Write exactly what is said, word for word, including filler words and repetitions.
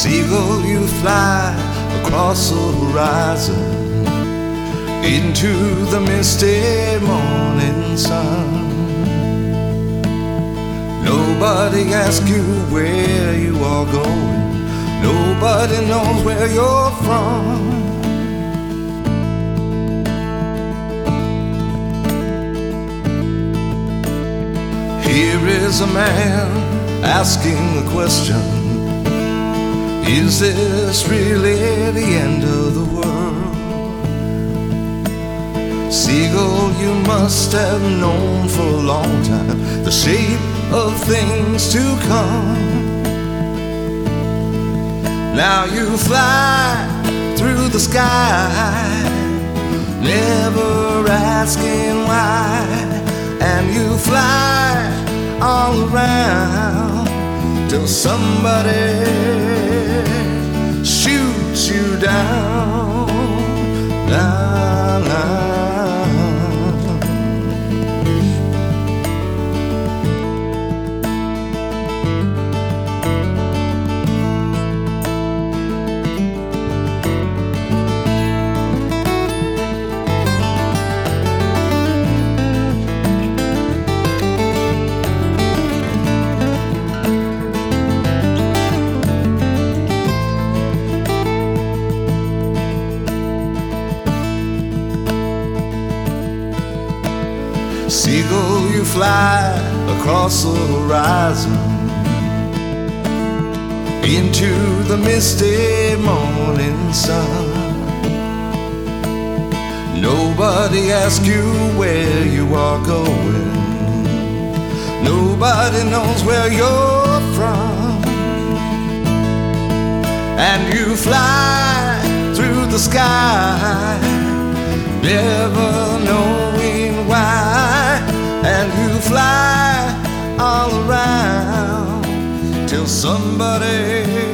Seagull, you fly across the horizon into the misty morning sun. Nobody asks you where you are going. Nobody knows where you're from. Here is a man asking the question, is this really the end of the world? Seagull, you must have known for a long time the shape of things to come. Now you fly through the sky, never asking why, and you fly all around till somebody shoots you down. La, la. Seagull, you fly across the horizon into the misty morning sun. Nobody asks you where you are going. Nobody knows where you're from. And you fly through the sky, never knowing why. And you fly all around till somebody